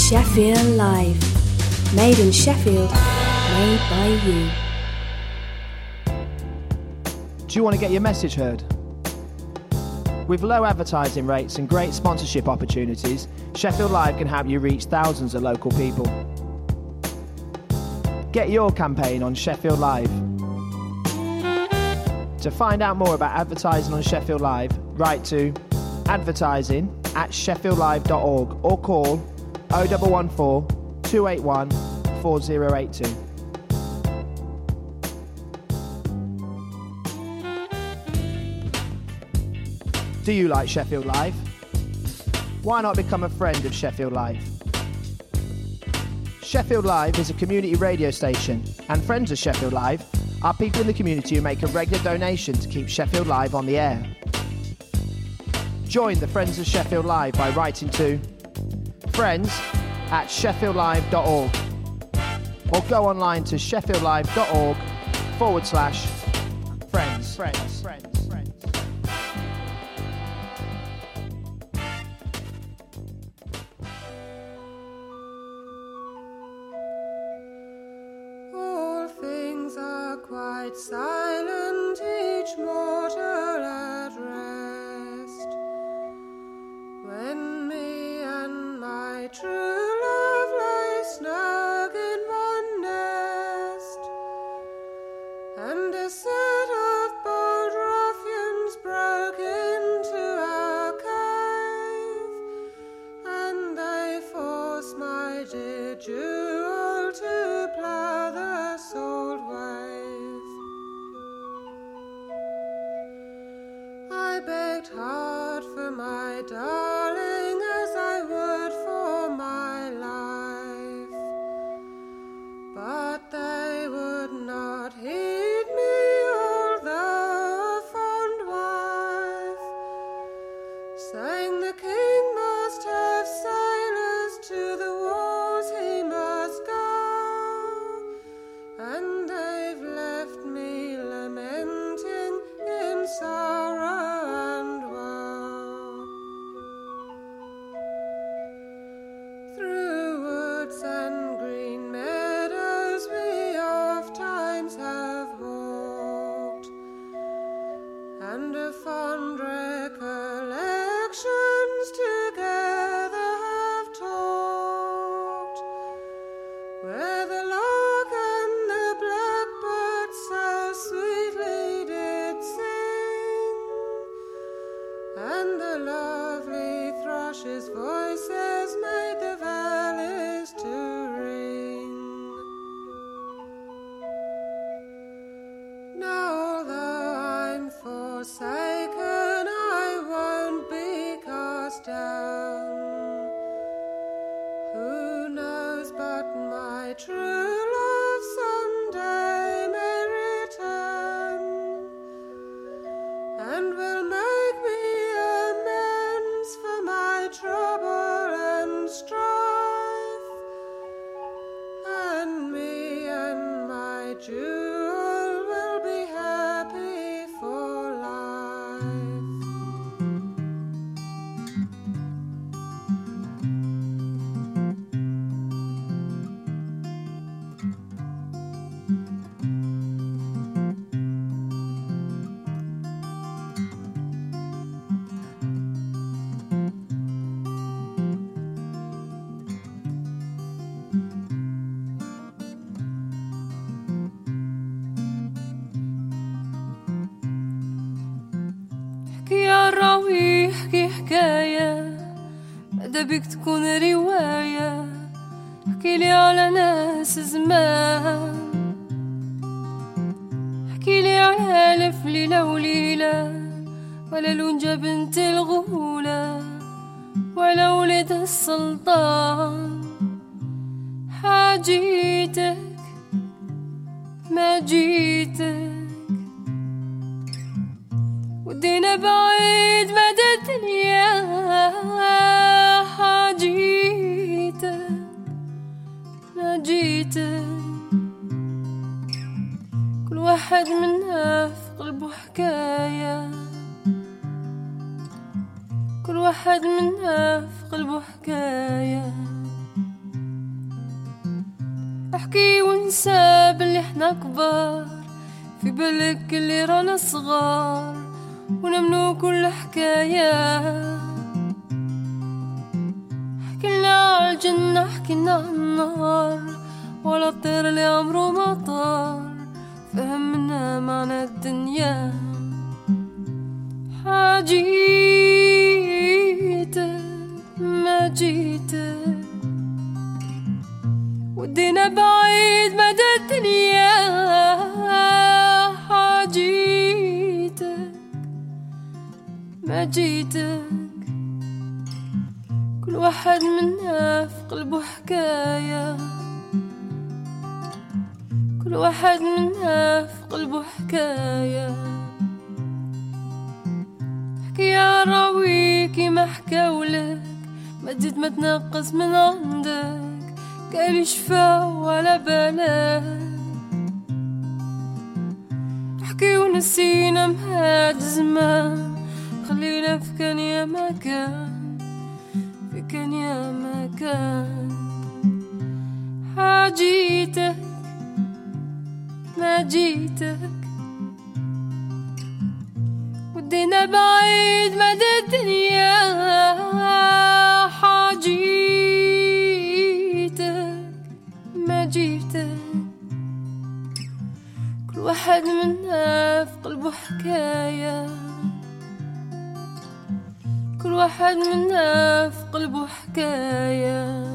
Sheffield Live. Made in Sheffield, made by you. Do you want to get your message heard? With low advertising rates and great sponsorship opportunities, Sheffield Live can help you reach thousands of local people. Get your campaign on Sheffield Live. To find out more about advertising on Sheffield Live, write to advertising@sheffieldlive.org or call 0114 281 4082. Do you like Sheffield Live? Why not become a friend of Sheffield Live? Sheffield Live is a community radio station, and friends of Sheffield Live are people in the community who make a regular donation to keep Sheffield Live on the air. Join the Friends of Sheffield Live by writing to friends@sheffieldlive.org or go online to sheffieldlive.org/friends. All things are quite silent, each mortal at rest, when me and my true love lay snug in one nest, and a set of bold ruffians broke into our cave, and they forced my dear jewel to plough the salt wave. I begged hard for my darling as I would for my life, but they would not heed me, although a fond wife, saying the king must have sailors, to the wars he must go, and they've left me lamenting in sorrow and woe. Through woods and green meadows we oft times have walked, and of fond recollections together have talked, where the lark and the blackbird so sweetly did sing, and the lovely thrushes' voices made the valleys to ring. Now although I'm forsaken, I won't be cast down. Who knows but my true love someday may return, and will make me amends for my trouble and strife, and me and my jewel will be happy for life. احكي يا راوي احكي حكاية، ماذا بك تكون رواية، احكي لي على ناس زمان، احكي لي على ألف ليلة وليلة، ولا لونجة بنت الغولة، ولا ولد السلطان. حاجيتك ما جيتك، ودينا بعيد مدى الدنيا، حاجيتك ما جيتك. كل واحد منا في قلبه حكاية، كل واحد منا في قلبه حكاية. احكي ونسى باللي احنا كبار، في بالك اللي رانا صغار ونمنو كل حكاية. حكينا عالجنة حكينا عالنار، ولا الطير اللي عمره ما طار فهمنا معنى الدنيا. حاجيتك ما جيتك ودينا بعيد مدى الدنيا. حاجيتك ما جيتك كل واحد منا في قلبه حكاية، كل واحد منا في قلبه حكاية. حكي يا راويكي ما حكاولك، ما تزيد ما تنقص من عندك، قال شفا ولا بالك. حكي ونسينا مهاد زمان، خلينا في كان يا ما كان، في كان يا ما كان. حاجيتك ما جيتك ودينا بعيد مدى الدنيا. حاجيتك ما جيتك كل واحد منا في قلبه حكاية، كل واحد منا في قلبه حكاية.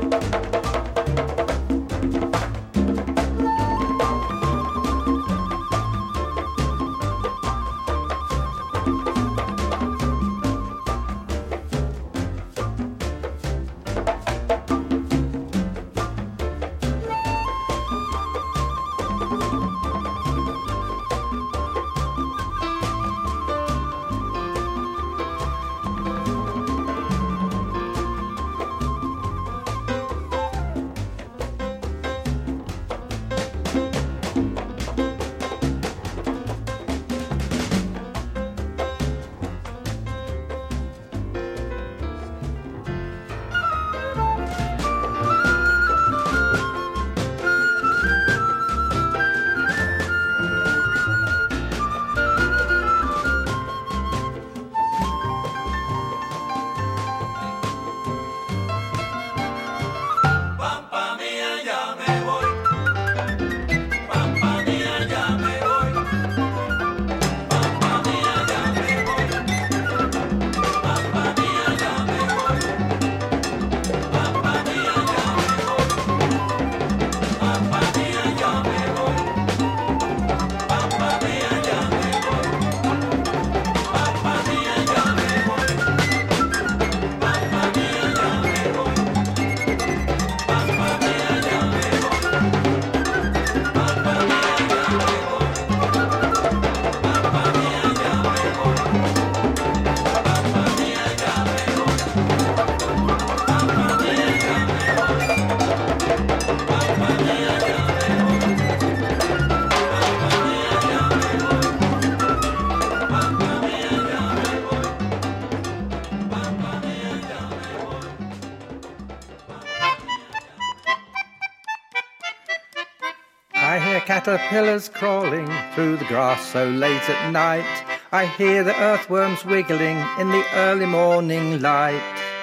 Caterpillars crawling through the grass so late at night. I hear the earthworms wiggling in the early morning light.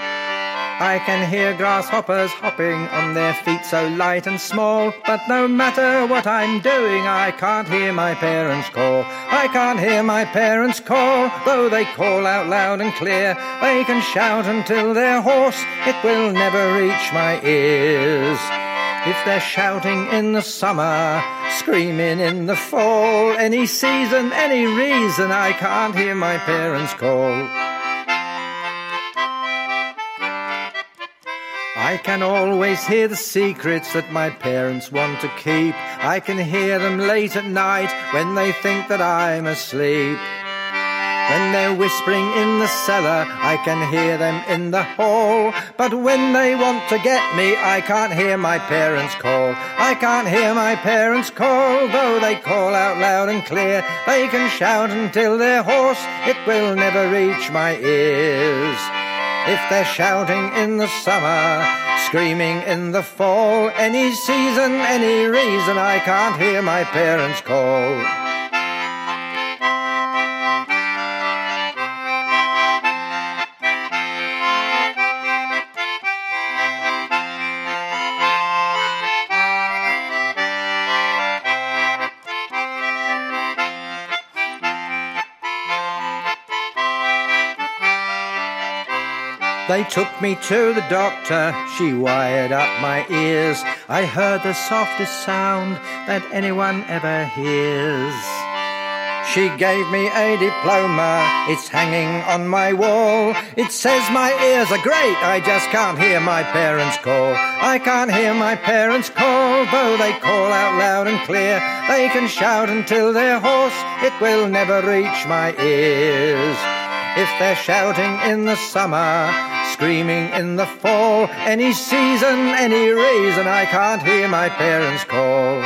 I can hear grasshoppers hopping on their feet so light and small. But no matter what I'm doing, I can't hear my parents call. I can't hear my parents call, though they call out loud and clear. They can shout until they're hoarse, it will never reach my ears. If they're shouting in the summer, screaming in the fall, any season, any reason, I can't hear my parents call. I can always hear the secrets that my parents want to keep. I can hear them late at night when they think that I'm asleep. When they're whispering in the cellar, I can hear them in the hall. But when they want to get me, I can't hear my parents call. I can't hear my parents call, though they call out loud and clear. They can shout until they're hoarse, it will never reach my ears. If they're shouting in the summer, screaming in the fall, any season, any reason, I can't hear my parents call. They took me to the doctor, she wired up my ears. I heard the softest sound that anyone ever hears. She gave me a diploma, it's hanging on my wall. It says my ears are great, I just can't hear my parents call. I can't hear my parents call, though they call out loud and clear. They can shout until they're hoarse, it will never reach my ears. If they're shouting in the summer, screaming in the fall, any season, any reason, I can't hear my parents call.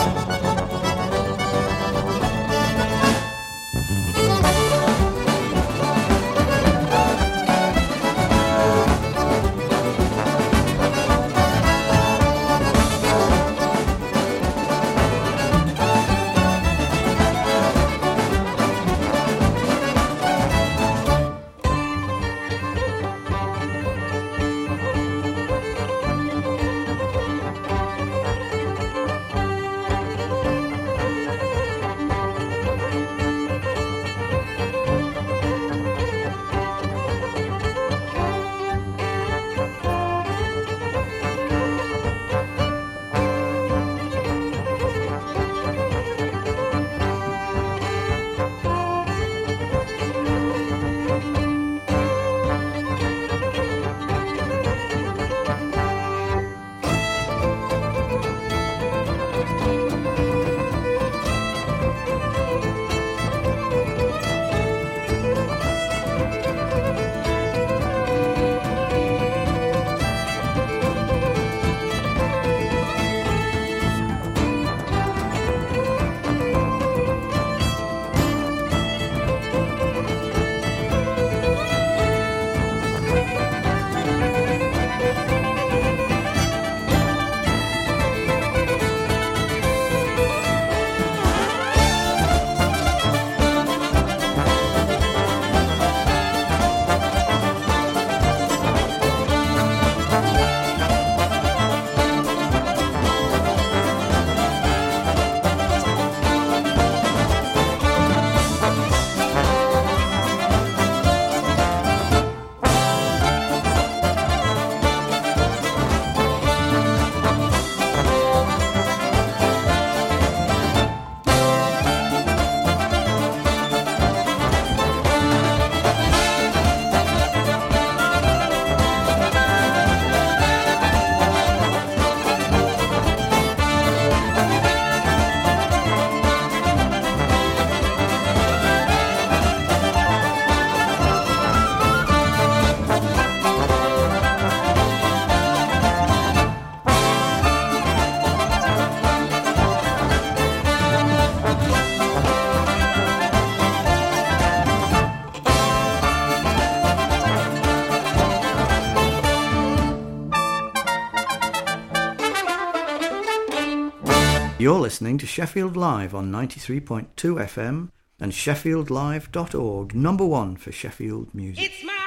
You're listening to Sheffield Live on 93.2 FM and sheffieldlive.org, number one for Sheffield music. It's my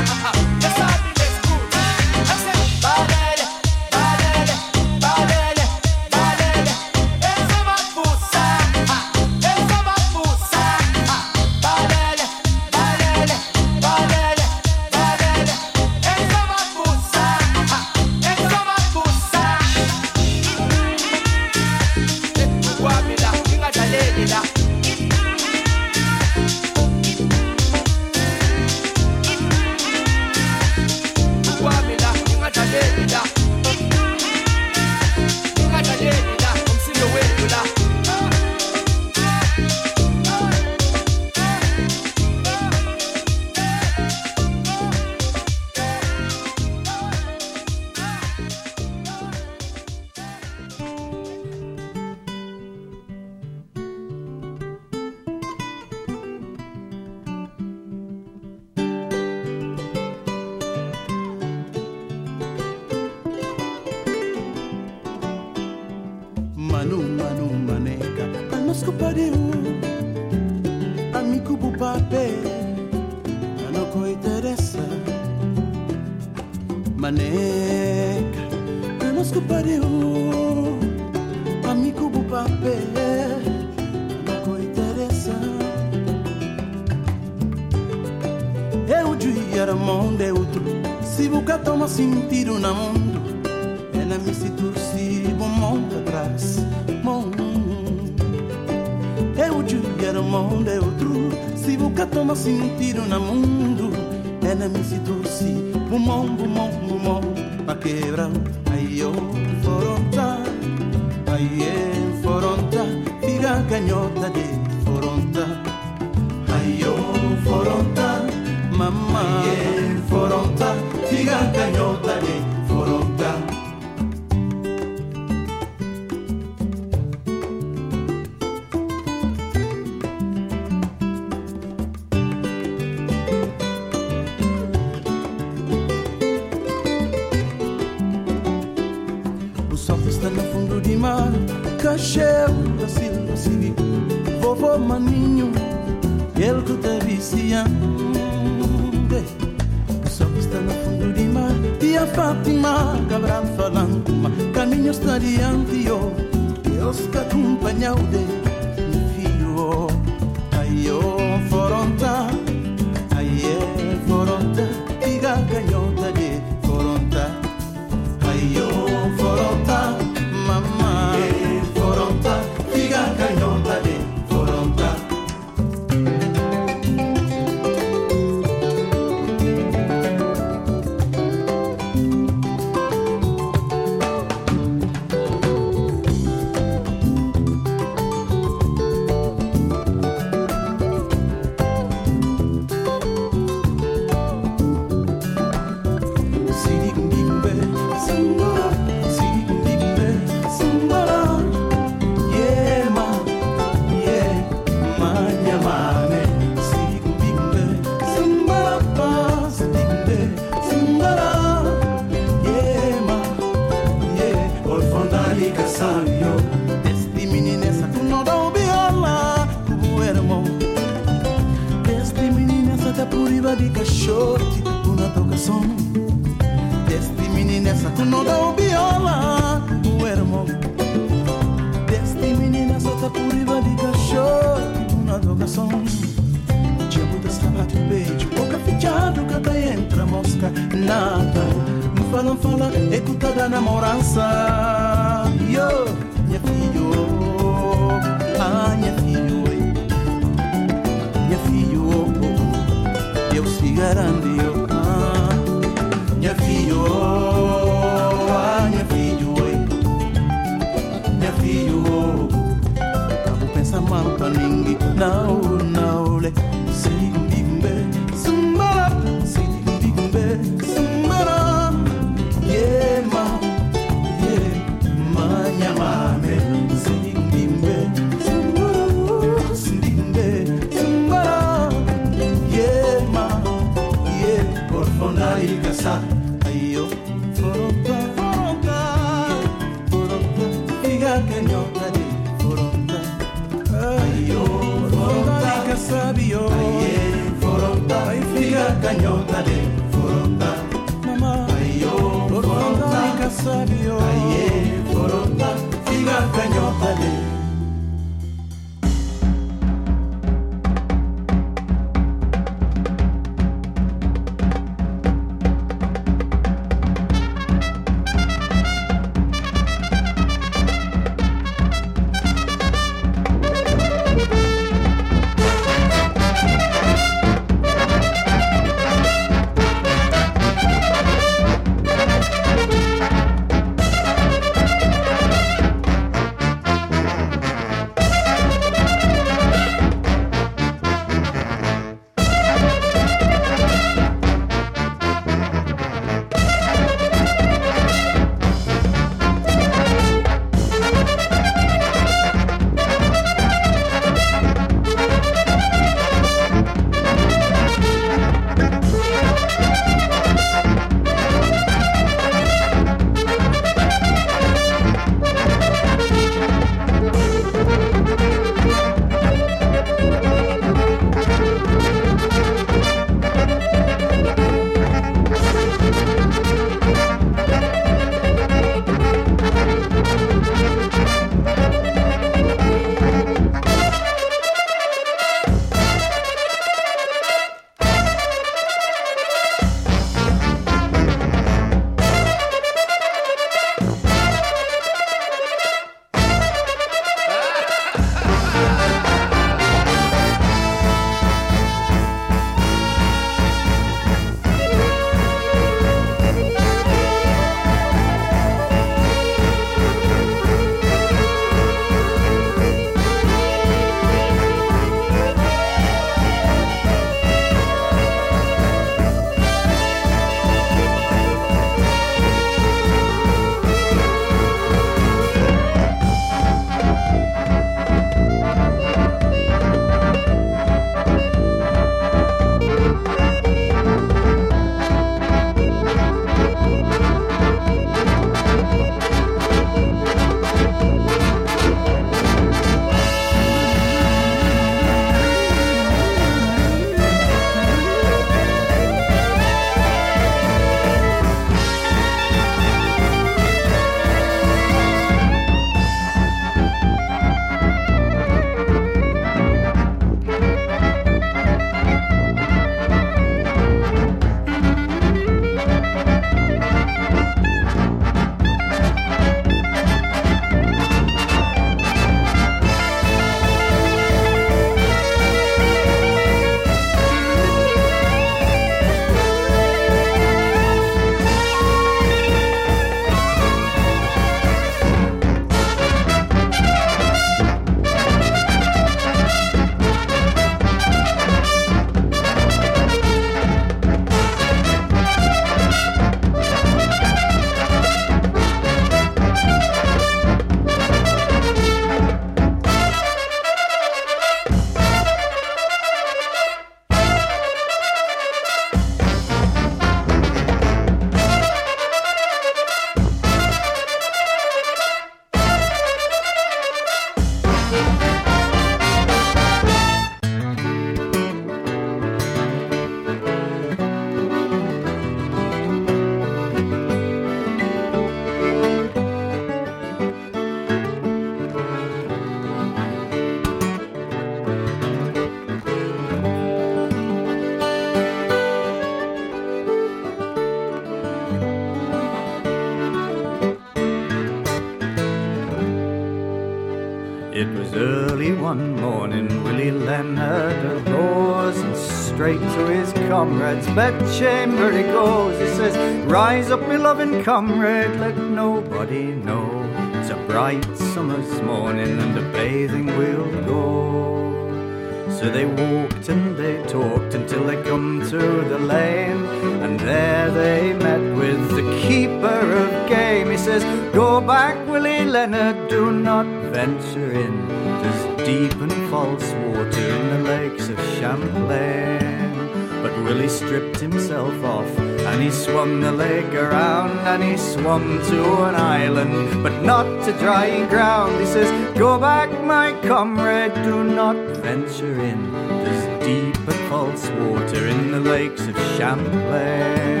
one morning, Willie Leonard arose and straight to his comrade's bedchamber he goes. He says, "Rise up, my loving comrade, let nobody know. It's a bright summer's morning and a bathing we'll go." So they walked and they talked until they come to the lane, and there they met with the keeper of game. He says, "Go back, Willie Leonard, do not venture in. There's deep and false water in the lakes of Champlain." But Willie stripped himself off and he swum the lake around, and he swum to an island, but not to dry ground. He says, "Go back, my comrade, do not venture in. There's deep and false water in the lakes of Champlain."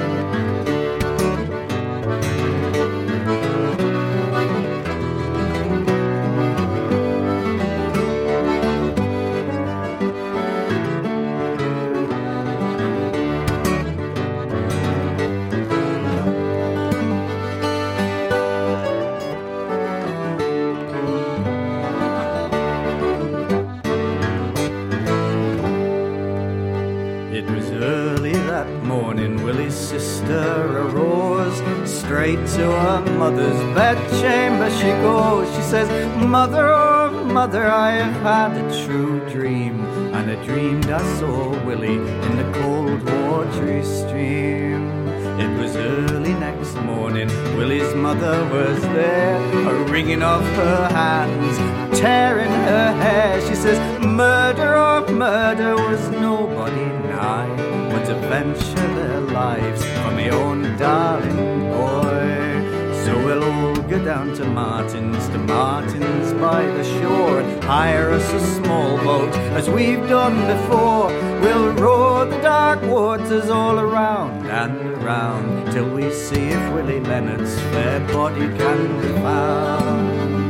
Straight to her mother's bedchamber she goes. She says, "Mother, oh mother, I have had a true dream, and I dreamed I saw Willie in the cold watery stream." It was early next morning, Willie's mother was there, wringing off her hands, tearing her hair. She says, "Murder, oh murder, was nobody nigh, but to venture their lives for me own darling boy. So we'll all go down to Martin's by the shore, and hire us a small boat as we've done before. We'll roar the dark waters all around and around, till we see if Willie Leonard's fair body can be found."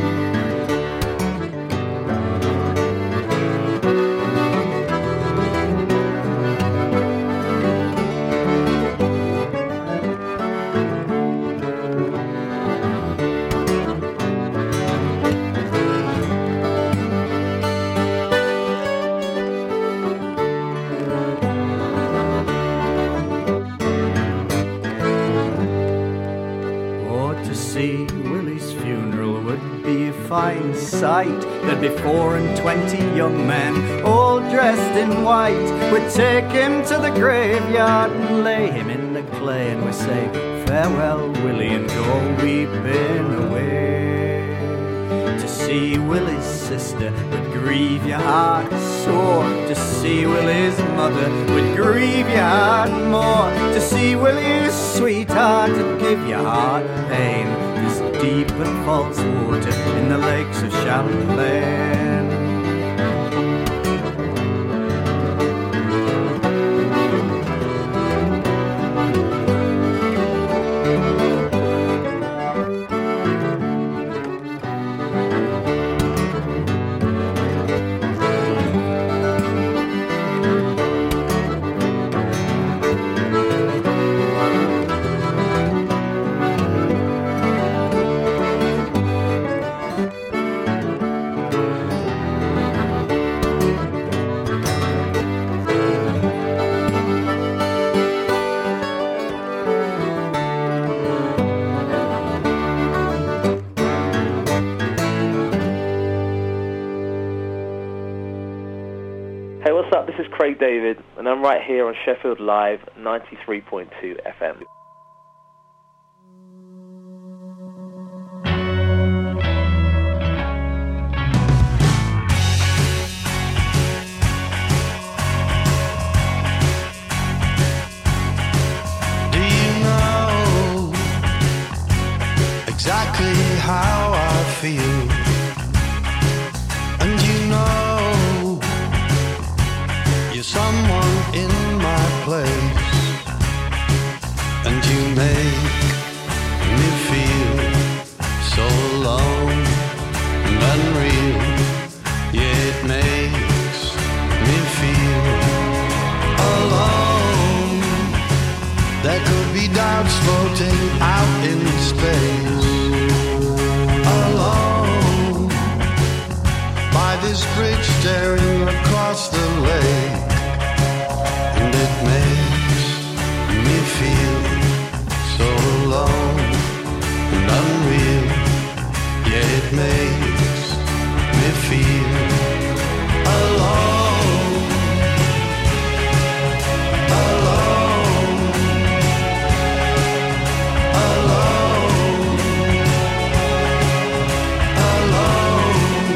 Fine sight, there'd be 24 young men, all dressed in white. We'd take him to the graveyard and lay him in the clay, and we say, "Farewell, Willie, and go weeping away." To see Willie's sister would grieve your heart sore. To see Willie's mother would grieve your heart more. To see Willie's sweetheart would give your heart pain. There's deep and false water in the lakes of Champlain. Hey, what's up? This is Craig David, and I'm right here on Sheffield Live 93.2 FM. Do you know exactly how I feel? And you know you're someone in my place, and you make me feel so alone and unreal. Yeah, it makes me feel alone. There could be doubts floating out in space, alone by this bridge staring across the lake, and it makes me feel so alone and unreal. Yeah, it makes me feel alone, alone, alone, alone.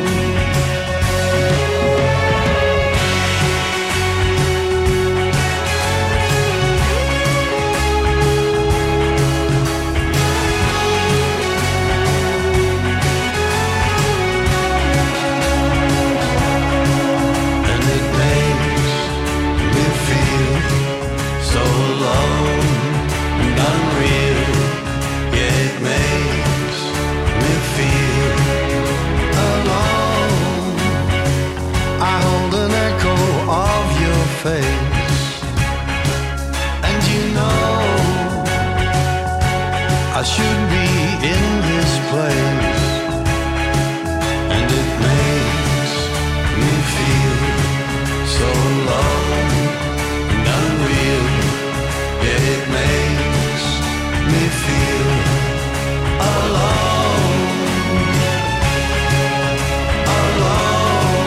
Face, and you know I should be in this place, and it makes me feel so alone and unreal. Yeah, it makes me feel alone, alone.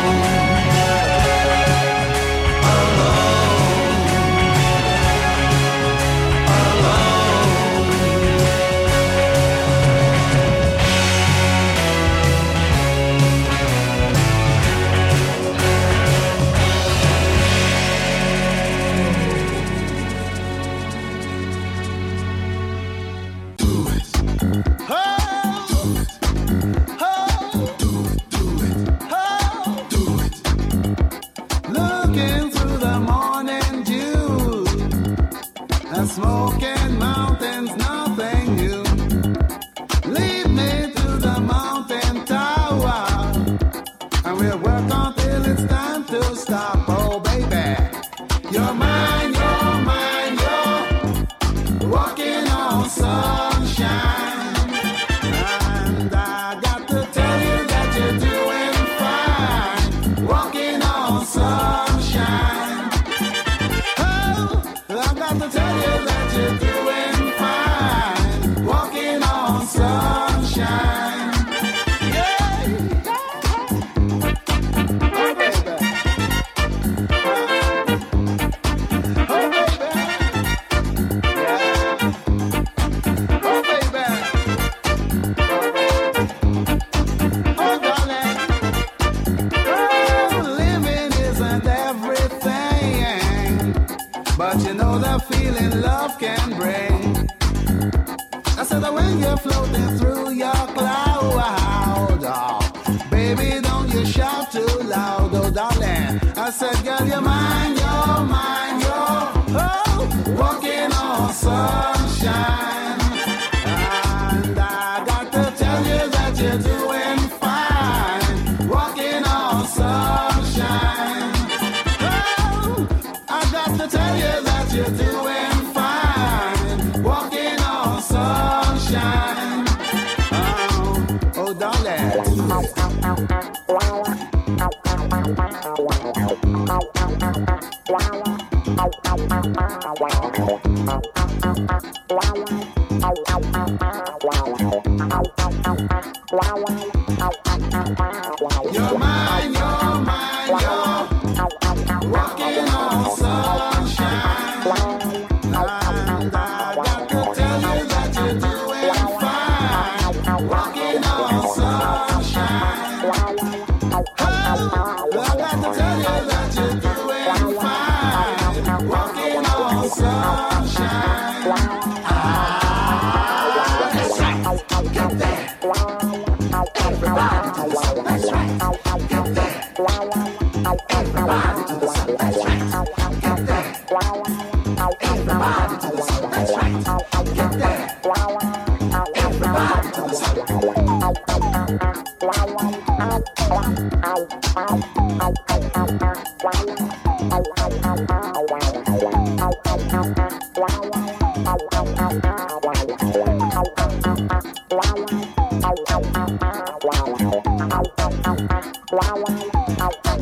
Smoking mountains, nothing new. Lead me to the mountain tower, and we'll work until it's time to stop. Oh, baby, you're mine, you're mine, you're walking on sunshine. And I got to tell you that you're doing fine, walking on sunshine. Oh, I've got to tell you that you're doing fine, walking on sunshine. Yeah. Oh, baby. Oh, baby. Yeah. Oh, baby. Oh, darling. Oh, living isn't everything, but you know the feeling love can bring. I said that when you're floating through your cloud, oh, baby, don't you shout too loud, oh darling. I said, girl, you're mine, you're mine, you're walking on sunshine. And I got to tell you that you're doing fine, walking on sunshine. Oh, I got to tell you that you're doing fine, walking on sunshine. Oh, darling. You're mine, you're mine, you're walking on sunshine. And I got to tell you that you're doing fine, walking on sunshine. Oh, I got to tell you that you're doing fine, walking on sunshine. That's right, get there. Everybody to the sun, that's right, get there. Everybody to the sun, that's right, get there. Everybody to the sun, that's right, get there. Everybody to the sun. Wow.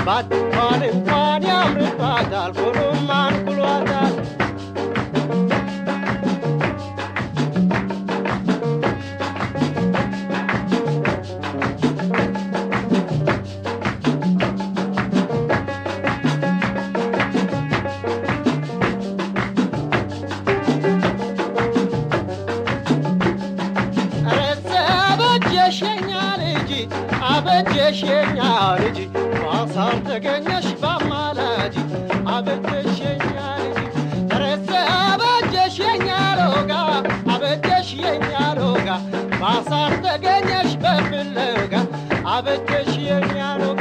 ባትባል እንኳን ያምርባታል ሁሉም አንኩሏታል አበጀሽኛ ልጅ ማሳር ተገኘሽ ባማላጅ አበጀሽኛ ልጅ ተረሰ አበጀሽኛ ሎጋ አበጀሽኛ ሎጋ ማሳር ተገኘሽ በፍለጋ አበጀሽኛ ሎጋ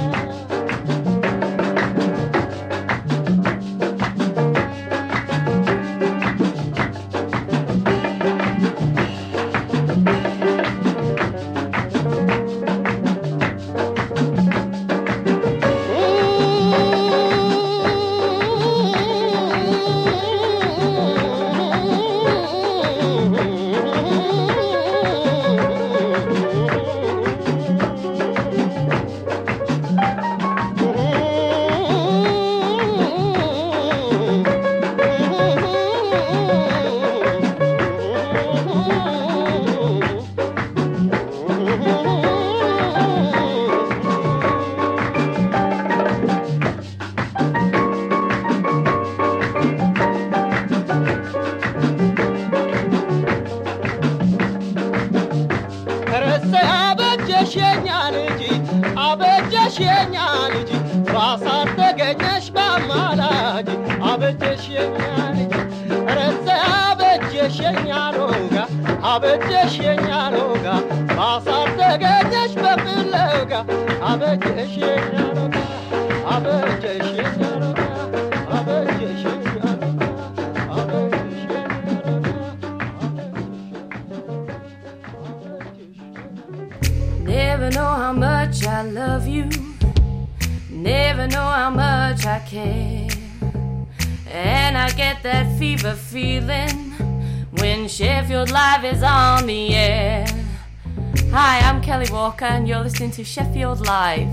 Never know how much I love you, never know how much I care. And I get that fever feeling when Sheffield Live is on the air. Hi, I'm Kelly Walker and you're listening to Sheffield Live.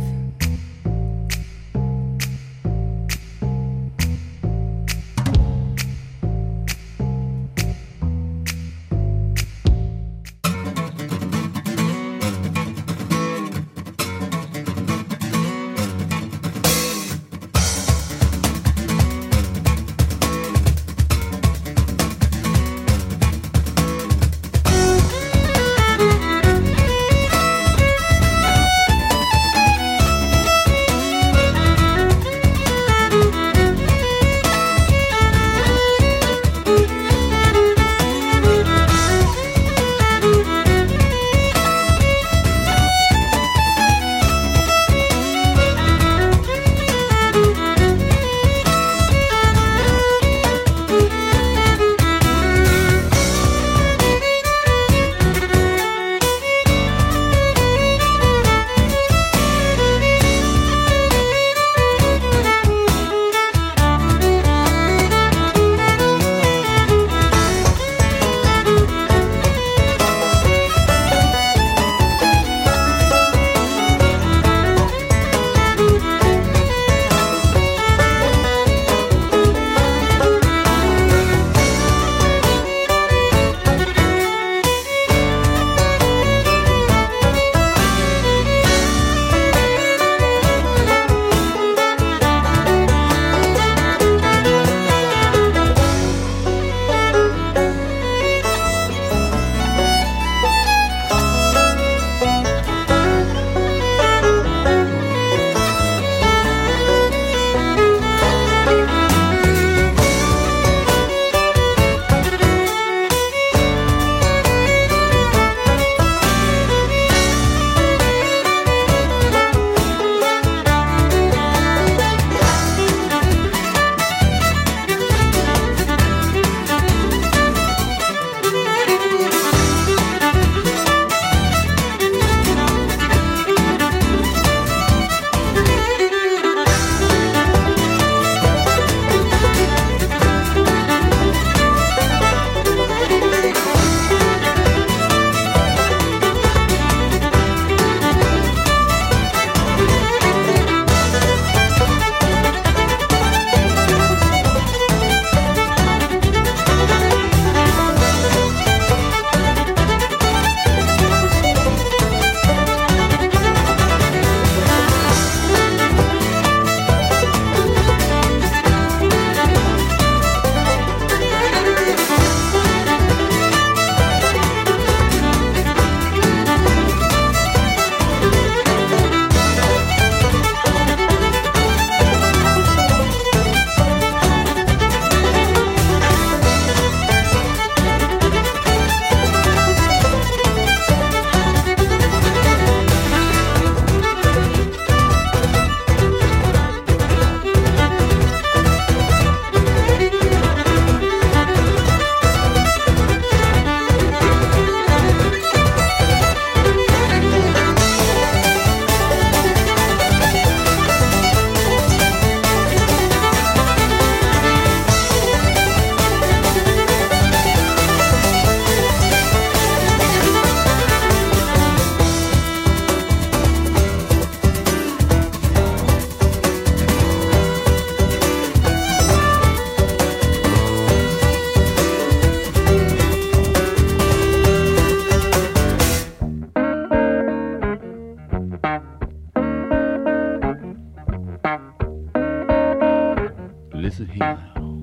listen here.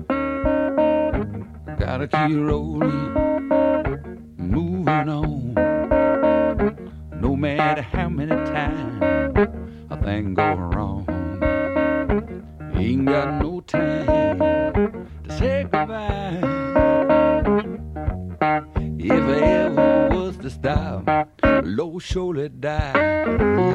Gotta keep rolling, moving on. No matter how many times a thing go wrong, ain't got no time to say goodbye. If I ever was to stop, Lord surely die.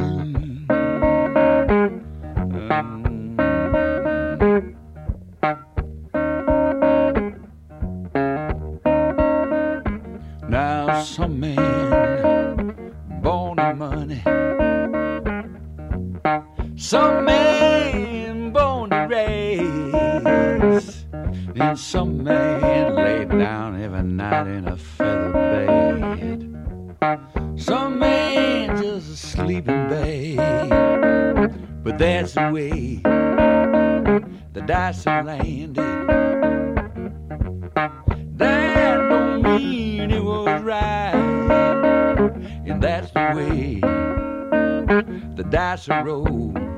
Now some man born in money, some man born to race, and some man laid down every night in a feather bed. Some man just asleep in bed, but that's the way the dice have landed. That don't mean it was right, and that's the way the dice are rolled.